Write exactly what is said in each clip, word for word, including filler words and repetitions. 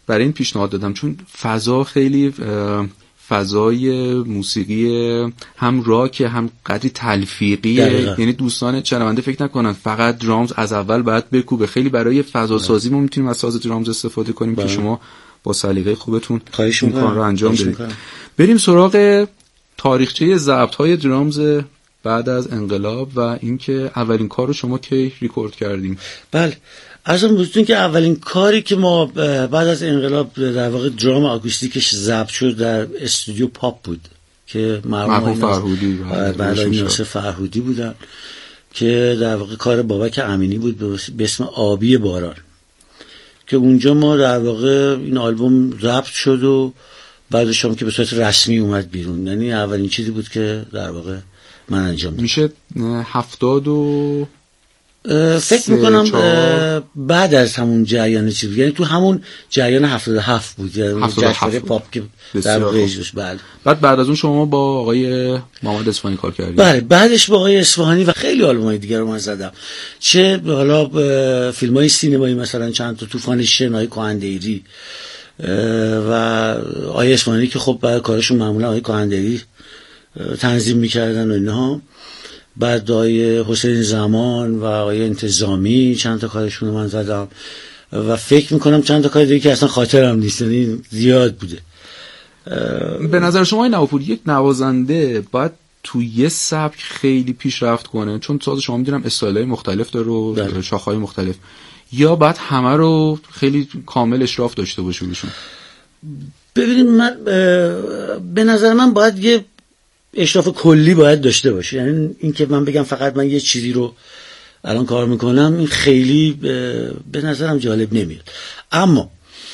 برای این پیشنهاد دادم چون فضا خیلی فضای موسیقی هم راک هم قدری تلفیقیه، یعنی دوستان شنونده فکر نکنن فقط درامز از اول باید بکوبه، خیلی برای فضا سازی ما میتونیم از ساز درامز استفاده کنیم باید. که شما با سلیقه خوبتون این کار رو انجام بدید. بریم سراغ تاریخچه ضبط‌های درامز بعد از انقلاب و اینکه اولین کار رو شما کی ریکورد کردیم. بله، ارزم بزرگتون که اولین کاری که ما بعد از انقلاب در واقع درام آکوستیکش ضبط شد در استودیو پاپ بود که مرحوم فرهودی بله ناصر فرهودی بودن که در واقع کار بابک امینی بود به اسم آبی باران که اونجا ما در واقع این آلبوم ضبط شد و بعدش هم که به صورت رسمی اومد بیرون. یعنی اولین چیزی بود که در واقع من انجام دادم. میشه هفتاد و فکر میکنم بعد از همون جریان چی بود، یعنی تو همون جریان هفتاد و هفت بود، یعنی جشنواره پاپ که در واقع اجراش. بله. بعد بعد از اون شما با آقای محمد اصفهانی کار کردید؟ بله، بعدش با آقای اصفهانی و خیلی آلبومای دیگه رو من زدم، چه حالا فیلمای سینمایی مثلا چند تا طوفان شنای کهنده‌ای و آقای اصفهانی که خب بعد کارشون معمولا آقای کهنده‌ای تنظیم میکردن و اینها. بعد آقای حسین زمان و آقای انتظامی چند تا کارشون رو من زدم و فکر میکنم چند تا کار دیگه که اصلا خاطرم نیست، یعنی زیاد بوده. به نظر شما این نوافور یک نوازنده باید تو یه سبک خیلی پیشرفت کنه، چون ساز شما میدونم استایل‌های مختلف داره و شاخه‌های مختلف، یا بعد همه رو خیلی کامل اشراف داشته باشه بهشون؟ ببینید من به نظر من باید یه اشراف کلی باید داشته باشه، یعنی این که من بگم فقط من یه چیزی رو الان کار میکنم این خیلی به نظرم جالب نمیاد. اما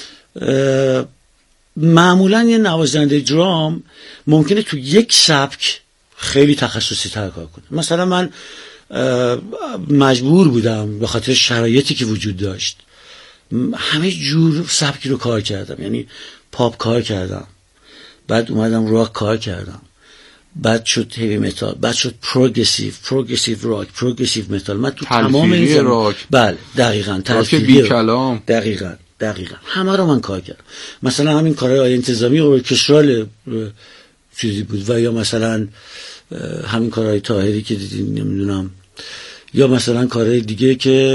معمولا یه نوازنده درام ممکنه تو یک سبک خیلی تخصصی تر کار کنه. مثلا من مجبور بودم به خاطر شرایطی که وجود داشت همه جور سبکی رو کار کردم، یعنی پاپ کار کردم، بعد اومدم راک کار کردم، بعد شد هیوی متال، بعد شد پروگرسیو، پروگرسیو راک، پروگرسیو متال. من تو تمام این زم... راک. بله دقیقاً تلفیقی کلام دقیقاً دقیقاً همه رو من کار کردم. مثلا همین کارهای آی انتظامی ارکسترال چیزی بود و یا مثلا همین کارهای طاهری که دیدین نمیدونم، یا مثلا کارهای دیگه که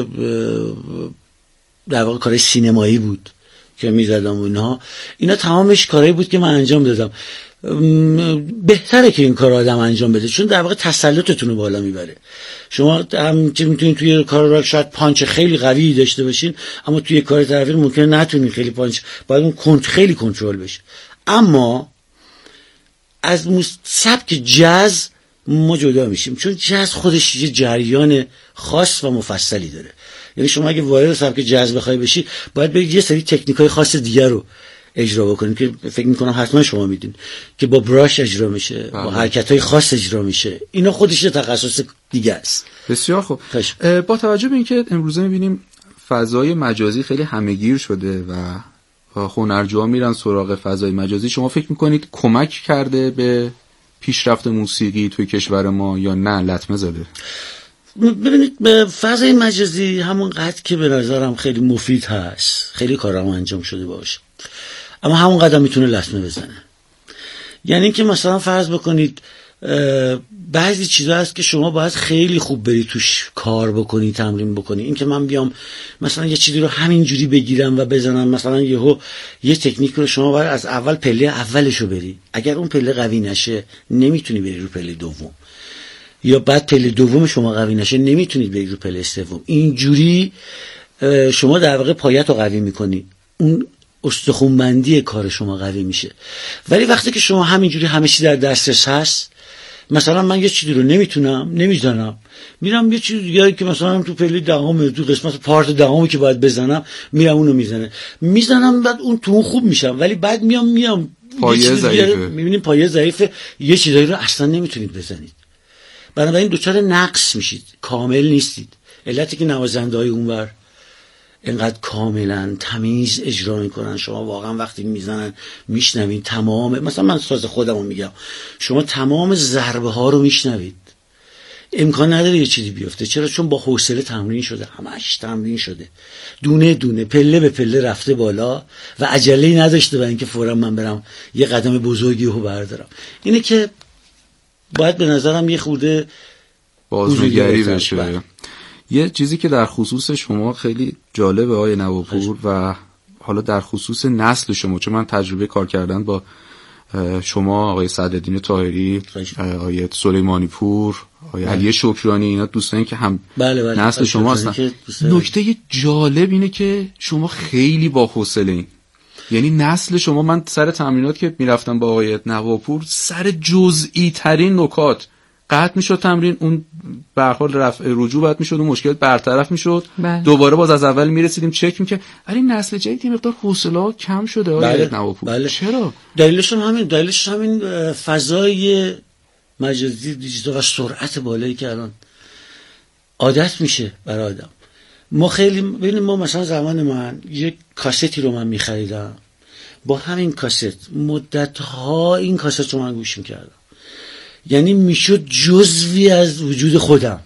در واقع کارهای سینمایی بود که میزدم و اینها. اینا تمامش کارهایی بود که من انجام دادم. بهتره که این کار آدم انجام بده چون در واقع تسلطتون رو بالا میبره. شما هم که میتونید توی کار راک شاید پانچ خیلی قوی داشته باشین، اما توی کار تلفیق ممکنه نتونین خیلی پانچ، باید اون کنت خیلی کنترل بشه. اما از سبک جاز ما جدا میشیم چون جاز خودش یه جریان خاص و مفصلی داره. یعنی شما اگه وارد سبک جاز بخوای بشی باید برید یه سری تکنیکای خاص دیگه رو اجرا بکنید که فکر میکنم حتما شما میدین که با براش اجرا میشه، بله. با حرکت‌های خاص اجرا میشه. اینا خودش یه تخصص دیگه است. بسیار خوب. با توجه به اینکه امروزه میبینیم فضای مجازی خیلی همه‌گیر شده و هنرجوها میرن سراغ فضای مجازی، شما فکر میکنید کمک کرده به پیشرفت موسیقی توی کشور ما یا نه لطمه زده؟ ببینید به فضای مجازی همون قدر که به نظرم خیلی مفید هست، خیلی کارام انجام شده باشه، اما همون قدر میتونه لطمه بزنه. یعنی که مثلا فرض بکنید بعضی چیزا هست که شما باید خیلی خوب بری توش کار بکنی، تمرین بکنی. این که من بیام مثلا یه چیزی رو همینجوری بگیرم و بزنم، مثلا یهو یه تکنیک رو شما باید از اول پله اولشو بری، اگر اون پله قوی نشه نمیتونی بری رو پله دوم، یا بعد پله دوم شما قوی نشه نمیتونید بری رو پله سوم. اینجوری شما در واقع پایت رو قوی میکنی، اون استخوان‌بندی کار شما قوی میشه. ولی وقتی که شما همینجوری همه چی در دسترس هست، مثلا من یه چیزی رو نمیتونم نمیزنم، میرم یه چیز دیگه که مثلا تو پله دهم تو قسمت پارت دهمی که باید بزنم میرم اونو میزنه میزنم بعد اون تو خوب میشم، ولی بعد میام میام پایه ضعیفه، میبینیم پایه ضعیفه، یه چیزایی رو اصلا نمیتونید بزنید، بنابراین دوچار نقص میشید، کامل نیستید. علتی که نوازنده‌های اونور اینقدر کاملا تمیز اجرا میکنن، شما واقعا وقتی میزنن میشنوید تمام، مثلا من ساز خودمو میگم، شما تمام ضربه ها رو میشنوید، امکان نداره یه چیزی بیفته. چرا؟ چون با حوصله تمرین شده، همش تمرین شده، دونه دونه پله به پله رفته بالا و عجله‌ای نداشته برای اینکه فوراً من برم یه قدم بزرگی رو بردارم. اینه که باید به نظرم یه خورده بازنگری بشه. یه چیزی که در خصوص شما خیلی جالبه آقای نواپور و حالا در خصوص نسل شما، چون من تجربه کار کردن با شما، آقای سعدالدین طاهری، آقای سلیمانی پور، آقای علی شکرانی، اینا دوستانی که هم بله بله نسل شما هستن. نکته جالب اینه که شما خیلی با حوصله این، یعنی نسل شما، من سر تمرینات که میرفتم با آقای نواپور سر جزئی ترین نکات قطع میشد تمرین، اون به هر حال رفع رجوع بعد میشد، اون مشکل برطرف میشد، دوباره باز از اول میرسیدیم چک میکرد. ولی نسل جدید یه مقدار حوصله کم شده آقای بله. نواپور. بله. چرا؟ دلیلش هم همین دلیلش همین فضای مجازی دیجیتال و سرعت بالایی که الان عادت میشه برای آدم. ما خیلی ببینید، ما مثلا زمان من یک کاستی رو من میخریدم، با همین کاست مدت ها این کاست رو من گوش میکردم، یعنی میشد جزوی از وجود خودم،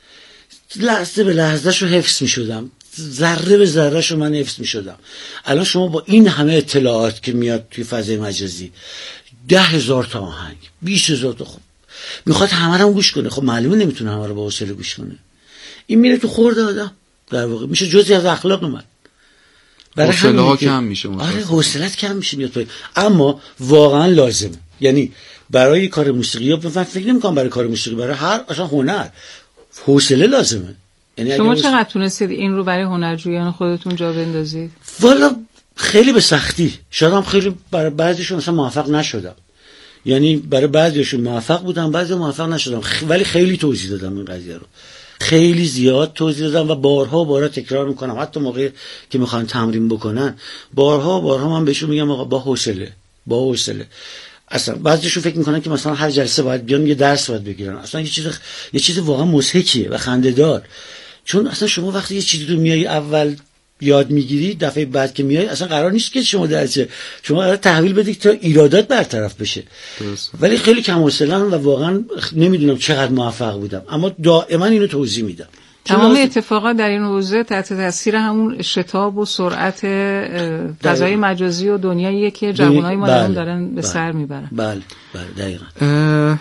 لحظه به لحظه شو حفظ میشدم، ذره به ذره شو من حفظ میشدم. الان شما با این همه اطلاعات که میاد توی فضای مجازی، ده هزار تا آهنگ، بیست هزار تا، خب میخواد همه رو گوش کنه، خب معلومه نمیتونه همه رو با حوصله گوش کنه. این میره تو خورد آدم، در واقع میشه جزئی از اخلاق من. برای حوصله ها کم میشه. آره حوصله‌ات کم میشه میاد پای. اما واقعا لازمه، یعنی برای کار موسیقی، یا من فکر نمی‌کنم برای کار موسیقی، برای هر اصلا هنر حوصله لازمه. یعنی شما چقدر حوصله... تونستید این رو برای هنرجویان خودتون جا بندازید؟ والا خیلی به سختی، شاید هم خیلی برای بعضیشون مثلا موفق نشدم، یعنی برای بعضیشون موفق بودم، بعضی موفق نشدم، خ... ولی خیلی توضیح دادم این قضیه رو، خیلی زیاد توضیح دادم و بارها بارها تکرار میکنم، حتی موقعی که میخوان تمرین بکنن بارها بارها من بهشون میگم آقا با حوصله، با حوصله. اصلا بعضیشون فکر میکنن که مثلا هر جلسه باید بیان یه درس باید بگیرن، اصلا یه چیز یه چیز واقعا مضحکیه و خنده‌دار. چون اصلا شما وقتی یه چیزی رو میای اول یاد میگیری، دفعه بعد که میای اصلا قرار نیست که شما درسه، شما قرار تحویل بدید تا ایرادات برطرف بشه. درست. ولی خیلی کم حوصله‌ام و واقعا نمیدونم چقدر موفق بودم، اما دائما اینو توضیح میدم. تمام اتفاقات در این حوزه تحت تاثیر همون شتاب و سرعت فضای مجازی و دنیاییه که جوانای ما بله. دارن به بله. سر میبرن. بله بله دقیقاً.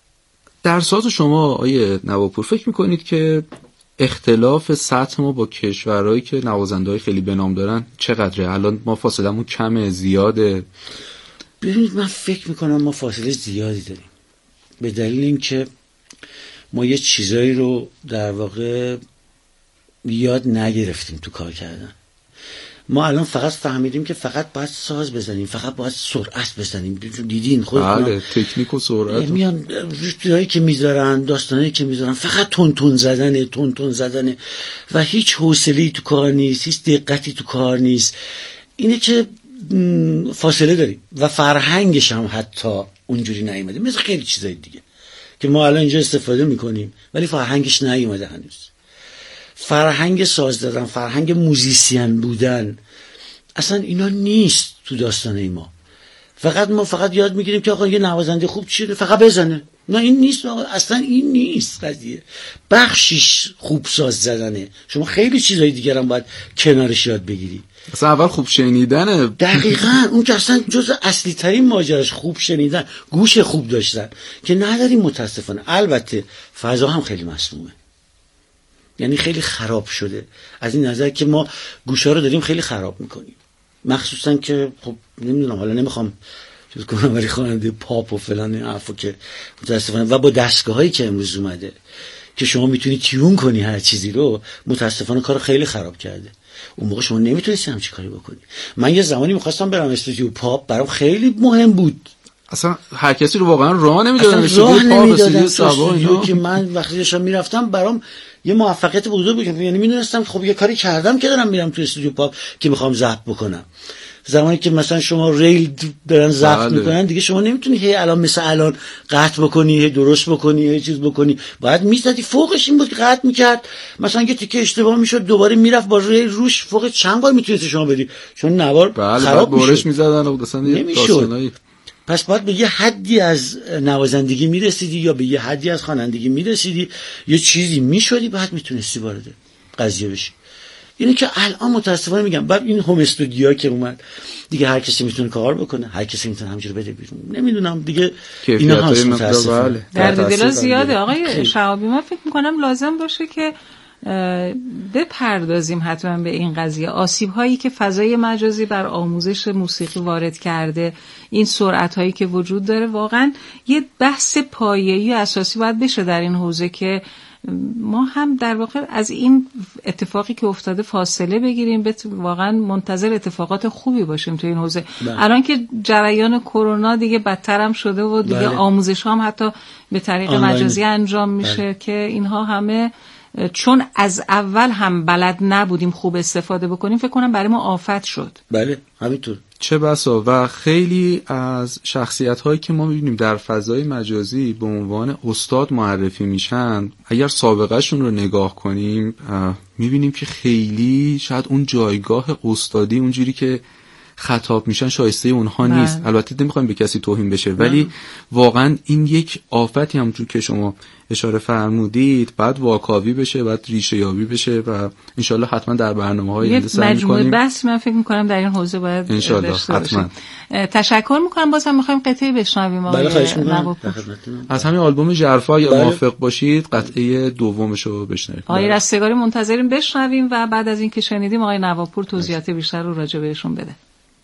در ساز شما آیه نواپور فکر میکنید که اختلاف سطح ما با کشورهایی که نوازنده‌های خیلی بنام دارن چقدره؟ الان ما فاصلمون کمه، زیاده؟ ببینید من فکر میکنم ما فاصله زیادی داریم، به دلیل اینکه ما یه چیزایی رو در واقع یاد نگرفتیم تو کار کردن. ما الان فقط فهمیدیم که فقط باید ساز بزنیم، فقط باید سرعت بزنیم. دیدین خودتون بله تکنیک و سرعت میان جایی که میذارن، داستانی که میذارن فقط تون تون زدنه، تون تون زدنه و هیچ حوصله‌ای تو کار نیست، هیچ دقتی تو کار نیست. اینه که فاصله داریم و فرهنگش هم حتی اونجوری نیومده، مثل خیلی چیزای دیگه که ما الان اینجا استفاده میکنیم ولی فرهنگش نیومده هنوز. فرهنگ ساز دادن، فرهنگ موزیسین بودن، اصلا اینا نیست تو داستانه ما. فقط ما فقط یاد میگیریم که آقا یه نوازنده خوب چیه فقط بزنه. نه این نیست آقا، اصلا این نیست قضیه. بخشش خوب ساز زدنه، شما خیلی چیزای دیگر هم باید کنارش یاد بگیری. اصلا اول خوب شنیدنه. دقیقاً اون که اصلا جزء اصلی ترین ماجراش خوب شنیدن، گوش خوب داشتن که نداریم متاسفانه. البته فضا هم خیلی مسمومه، یعنی خیلی خراب شده از این نظر که ما گوشا رو داریم خیلی خراب میکنیم، مخصوصا که خب نمیدونم، حالا نمیخوام چیز کنم ولی خواننده پاپ و فلان این حرفا که متاسفانه و با دستگاهایی که امروز اومده که شما میتونی تیون کنی هر چیزی رو، متاسفانه کارو خیلی خراب کرده. اون موقع شما نمیتونستی همچین کاری بکنی. من یه زمانی میخواستم برم استودیو پاپ، برام خیلی مهم بود. اصلا هر کسی رو واقعا راه نمیدادن استودیو پاپ، استودیو سابا که من وقتی داشتم میرفتم برام یه موفقیت بزرگ بود، یعنی میدونستم خب یه کاری کردم که دارم میرم تو استودیو پاپ که میخوام ضبط بکنم. زمانی که مثلا شما ریل دارن ضبط میکنن دیگه شما نمیتونی هی الان مثل الان قطع بکنی، هی درست بکنی، هی چیز بکنی، باید میزدی فوقش این بود که قطع میکرد، مثلا یه تیکه اشتباه میشد دوباره میرفت با ریل روش فوق چند بار میتونید شما بدی، چون نوار بله خراب میشد، بارش میزدن و مثلا یه داستانایی. پس باید به یه حدی از نوازندگی میرسیدی یا به یه حدی از خوانندگی میرسیدی، یه چیزی میشدی، بعد میتونستی وارد قضیه بشی. اینه که الان متاسفانه میگم بعد این هوم استودیو که اومد دیگه هر کسی میتونه کار بکنه، هر کسی میتونه همینجوری بده بیرون، نمیدونم دیگه اینا هست متاسفانه در دل زیاده. آقای شهابی من فکر میکنم لازم باشه که بپردازیم حتما به این قضیه، آسیب هایی که فضای مجازی بر آموزش موسیقی وارد کرده، این سرعت هایی که وجود داره، واقعا یه بحث پایه‌ای اساسی باید بشه در این حوزه که ما هم در واقع از این اتفاقی که افتاده فاصله بگیریم، واقعا منتظر اتفاقات خوبی باشیم تو این حوزه. الان که جریان کرونا دیگه بدتر هم شده و دیگه بله. آموزش هم حتی به طریق آنلاین مجازی انجام میشه بله. که اینها همه چون از اول هم بلد نبودیم خوب استفاده بکنیم، فکر کنم برای ما آفت شد. بله همینطور. چه بسا و خیلی از شخصیت هایی که ما میبینیم در فضای مجازی به عنوان استاد معرفی میشن، اگر سابقه شون رو نگاه کنیم میبینیم که خیلی شاید اون جایگاه استادی اونجوری که خطاب میشن شایسته اونها من. نیست. البته نمیخوایم به کسی توهین بشه من. ولی واقعا این یک آفتی همونجور که شما اشاره فرمودید بعد واکاوی بشه، بعد ریشه یابی بشه و انشالله حتما در برنامه‌های آینده سعی می‌کنیم مجموعه بحث من فکر می‌کنم در این حوزه باید انشالله حتما. تشکر می‌کنم. بازم می‌خوایم قطعه بشنویم آقای نوابپور از همین آلبوم ژرفا. یا موافق باشید قطعه دومشو بشنویم. آقای رستگاری منتظریم بشنویم و بعد از اینکه شنیدیم آقای نوابپور توضیحات بیشتر رو راجع بهشون بده.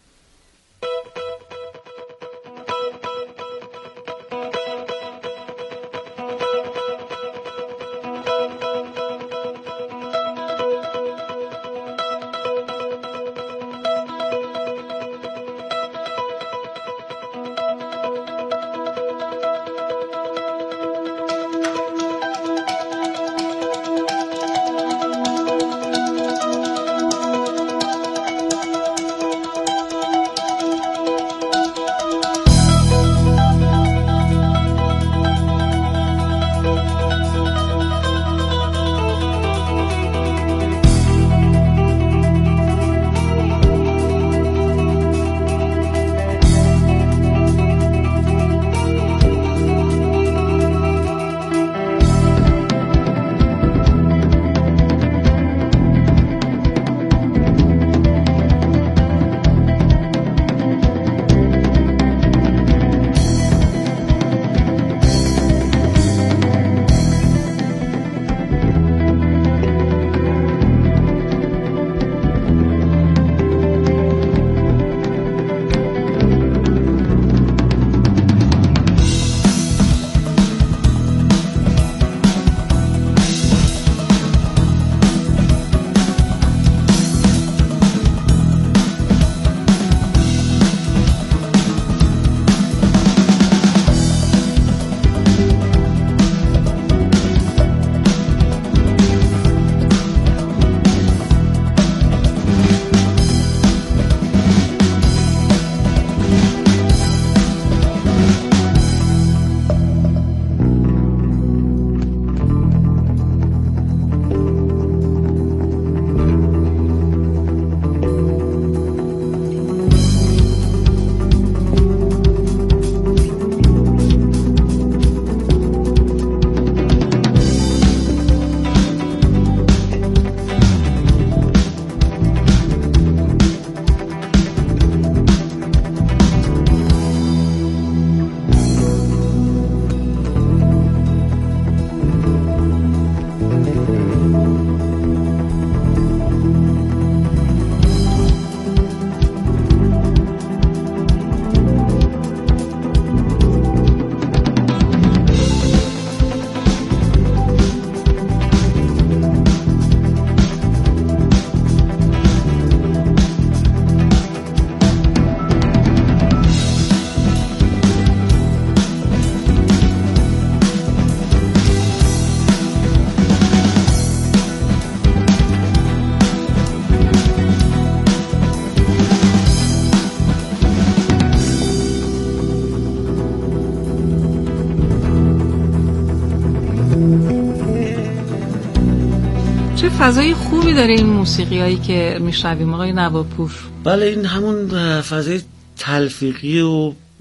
فضای خوبی داره این موسیقی هایی که میشنویم آقای نوابپور. بله این همون فضای تلفیقی و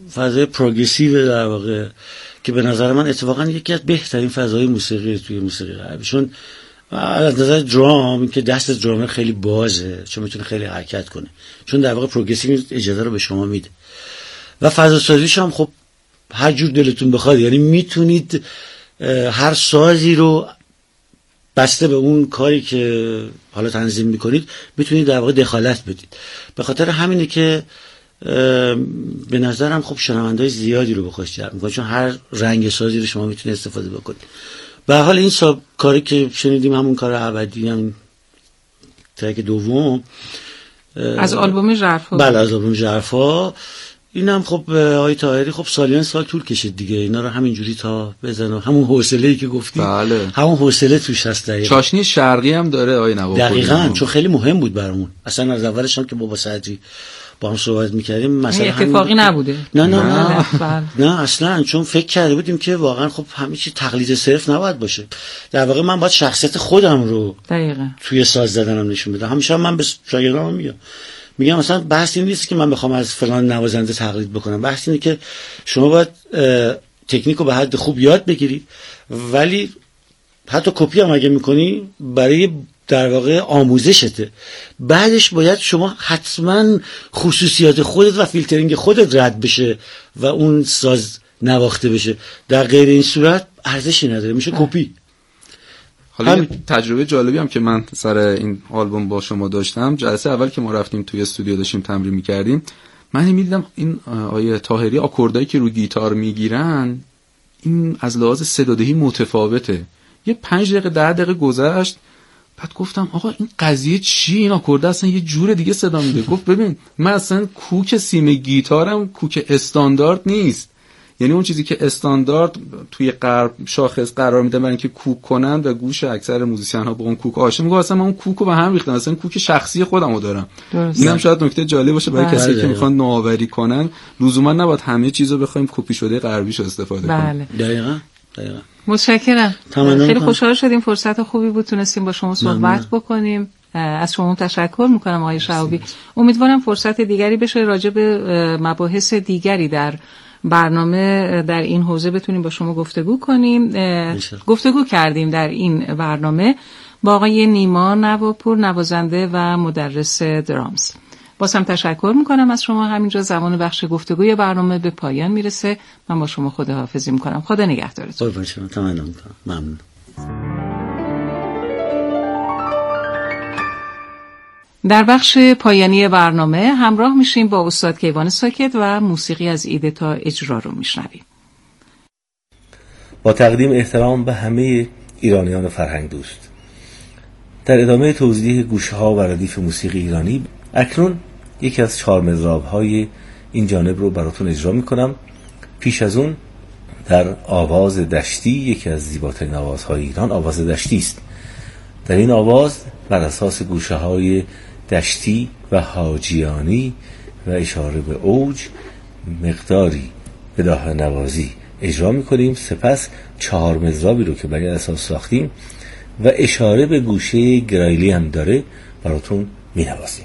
فضای پروگرسیو در واقع که به نظر من اتفاقا یکی از بهترین فضای موسیقی توی موسیقی غربی، چون از نظر درام این که دست درامر خیلی بازه، چون میتونه خیلی حرکت کنه، چون در واقع پروگرسیو اجازه رو به شما میده و فضا سازیش هم خب هر جور دلتون بخواد، یعنی میتونید هر سازی رو بسته به اون کاری که حالا تنظیم میکنید میتونید در واقع دخالت بدید. به خاطر همینه که به نظرم خب شنونده‌های زیادی رو به خودش جلب میکنه، چون هر رنگ سازی رو شما میتونید استفاده بکنید. به هر حال این ساب کاری که شنیدیم همون کار ابدی، هم ترک دوم از آلبوم ژرفا. بله از آلبوم ژرفا. اینم خب آقای طاهری خب سالیان سال طول کشید دیگه اینا رو همینجوری تا بزنه، همون حوصله‌ای که گفتی بله. همون حوصله توش هست دقیقاً. چاشنی شرقی هم داره آقای نواب. دقیقاً، چون خیلی مهم بود برامون. اصلا از اولش هم که بابا صدری با هم صحبت می‌کردیم مثلا اتفاقی نبوده. نه نه نه نه, نه اصلا، چون فکر کرده بودیم که واقعا خب همه چی تقلید صرف نباید باشه. در واقع من باید شخصیت خودم رو دقیقاً توی ساز زدنم نشون بدم. همیشه من به شاگردام میگم میگم مثلا بحث این نیست که من بخوام از فلان نوازنده تقلید بکنم، بحث اینه که شما باید تکنیک رو به حد خوب یاد بگیری، ولی حتی کپی هم اگه میکنی برای در واقع آموزشته. بعدش باید شما حتما خصوصیات خودت و فیلترینگ خودت رد بشه و اون ساز نواخته بشه. در غیر این صورت ارزشی نداره، میشه کپی. حالا هم... تجربه جالبی هم که من سر این آلبوم با شما داشتم، جلسه اول که ما رفتیم توی استودیو داشتیم تمرین میکردیم، من میدیدم این آیه طاهری آکوردایی که رو گیتار میگیرن این از لحاظ صدادهی متفاوته. یه پنج دقیقه ده دقیقه گذشت، بعد گفتم آقا این قضیه چی؟ این آکورده اصلا یه جور دیگه صدا میده. گفت ببین من اصلا کوک سیم گیتارم کوک استاندارد نیست، یعنی اون چیزی که استاندارد توی قرب شاخص قرار میده برای اینکه کوک کنن و گوش اکثر موزیسین ها با اون کوک آشنا، میگه اصلا من اون کوکو به هم ریختم، اصلا کوک شخصی خودمو دارم. اینم شاید نکته جالب باشه برای کسایی که میخوان نوآوری کنن، لزوما نباید همه چیزو بخوایم کپی شده غربیشو استفاده کنیم. دقیقاً دقیقاً. متشکرم، خیلی خوشحال شدیم، فرصت خوبی بود تونستیم با شما صحبت بکنیم. از شما تشکر میکنم آقای شهابی. امیدوارم فرصت دیگری بشه راجع به مباحث دیگری در برنامه در این حوزه بتونیم با شما گفتگو کنیم. گفتگو کردیم در این برنامه با آقای نیما نواپور، نوازنده و مدرس درامز. بازم تشکر میکنم از شما. همینجا زمان بخش گفتگوی برنامه به پایان میرسه. من با شما خداحافظی میکنم. خدا نگهدارتون. قربان شما. تمام میکنم. ممنون. در بخش پایانی برنامه همراه میشیم با استاد کیوان ساکت و موسیقی از ایده تا اجرا رو میشنویم. با تقدیم احترام به همه ایرانیان فرهنگ دوست، در ادامه توضیح گوشه‌ها و ردیف موسیقی ایرانی، اکنون یکی از چهار مضراب‌های این جانب رو براتون اجرا میکنم. پیش از اون در آواز دشتی، یکی از زیباترین آوازهای ایران، آواز دشتی است. در این آواز بر اساس گوشه‌های دشتی و حاجیانی و اشاره به اوج مقداری بداهه نوازی اجرا میکنیم. سپس چهار مضرابی رو که بر این اساس ساختیم و اشاره به گوشه گرایلی هم داره براتون مینوازیم.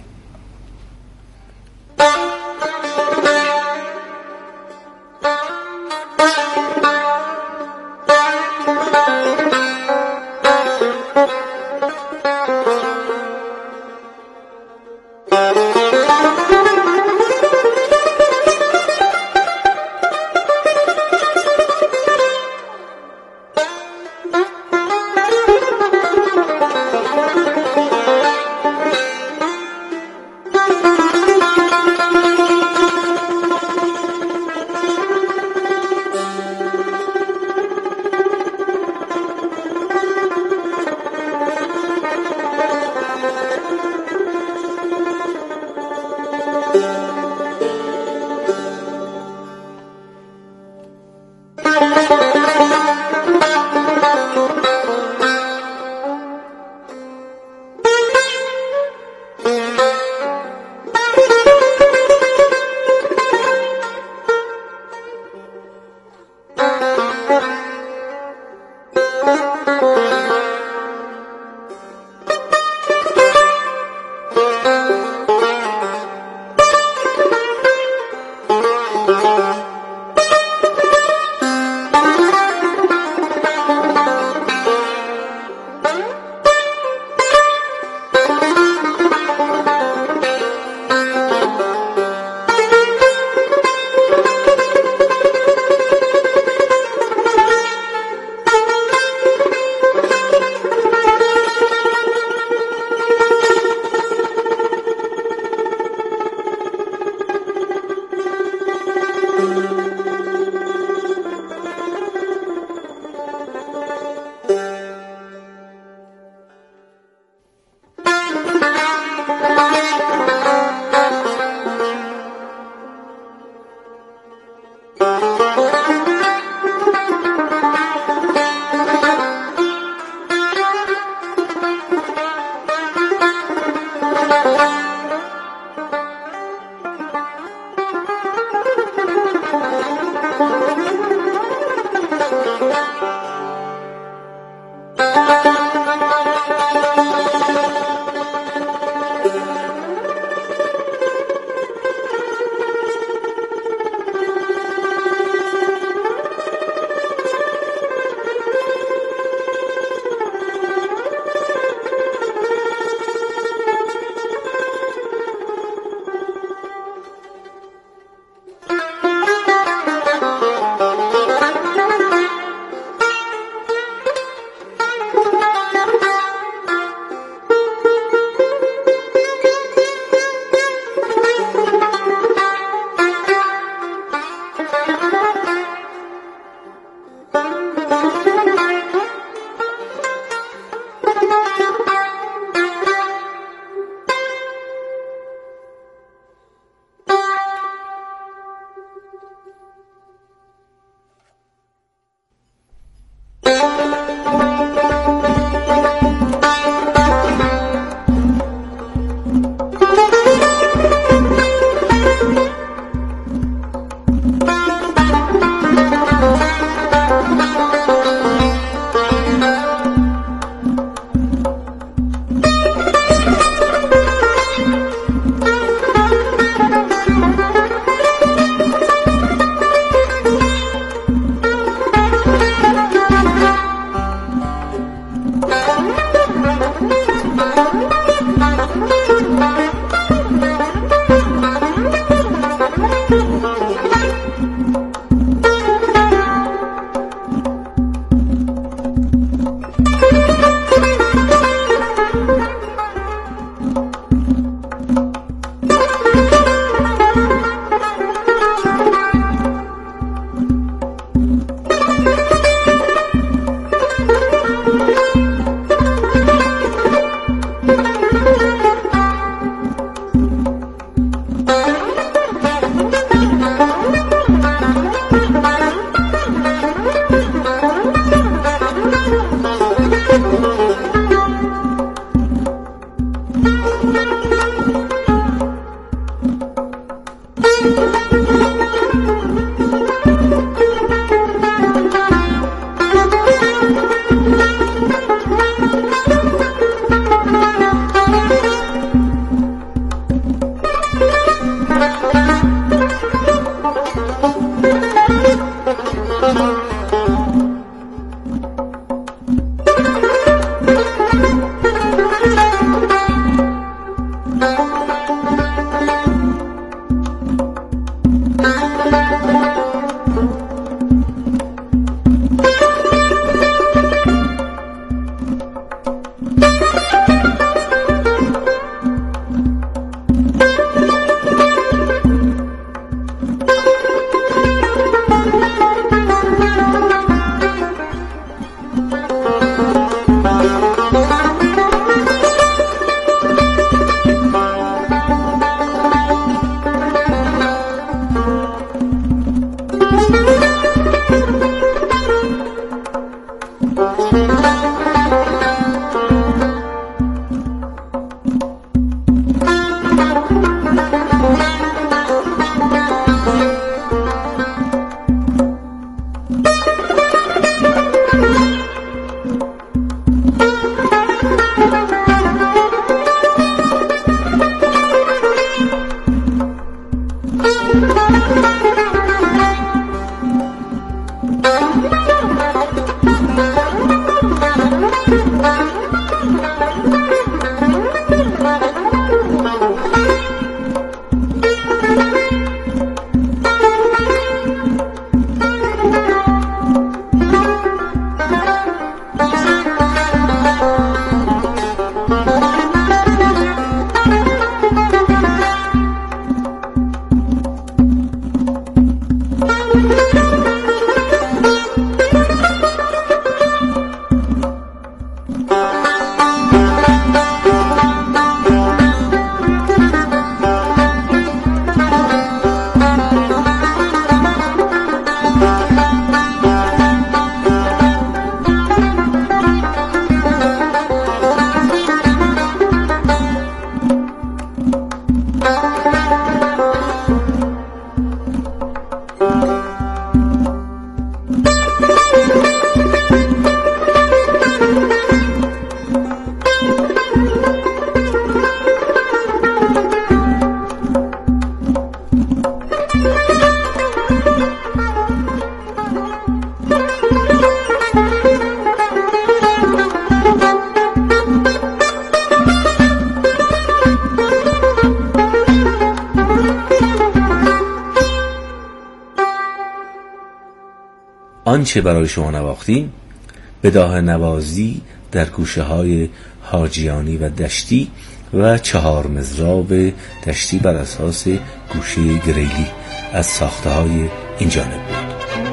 آنچه برای شما نواختیم بداهه نوازی در گوشه های حاجیانی و دشتی و چهار مضراب دشتی بر اساس گوشه گریلی از ساخته های این جانب بود.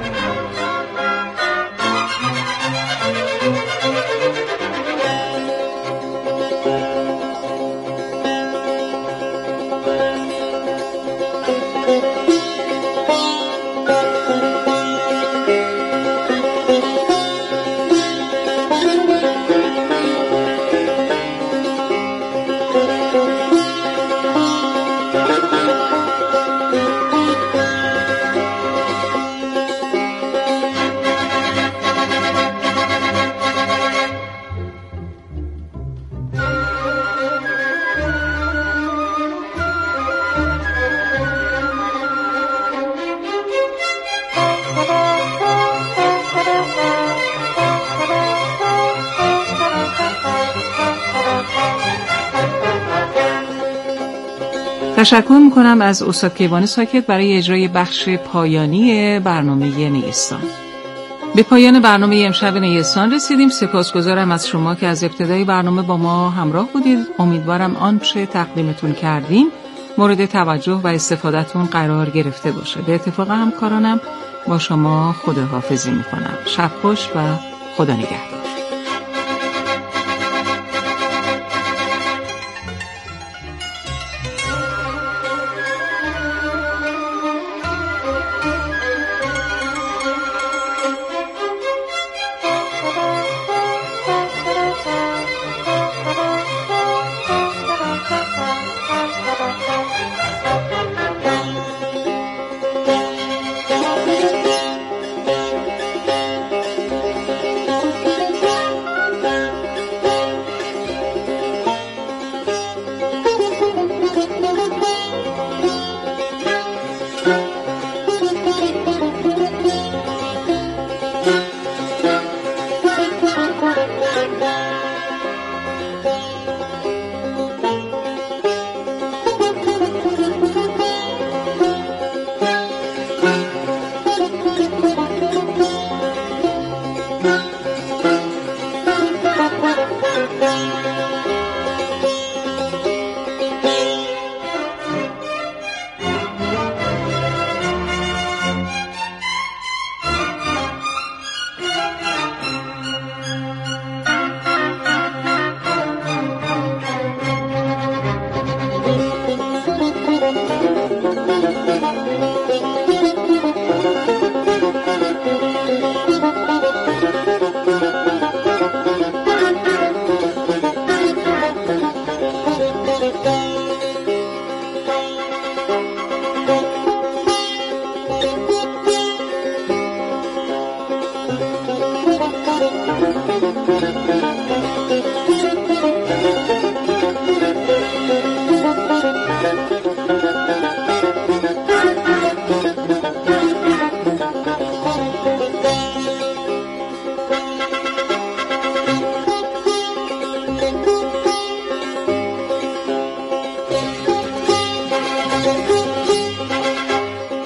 تشکر میکنم از استاد کیوان ساکت برای اجرای بخش پایانی برنامه نیستان. به پایان برنامه امشب نیستان رسیدیم. سپاسگزارم از شما که از ابتدای برنامه با ما همراه بودید. امیدوارم آنچه تقدیمتون کردیم مورد توجه و استفادهتون قرار گرفته باشه. به اتفاق همکارانم با شما خداحافظی میکنم. شب خوش و خدا نگهدار.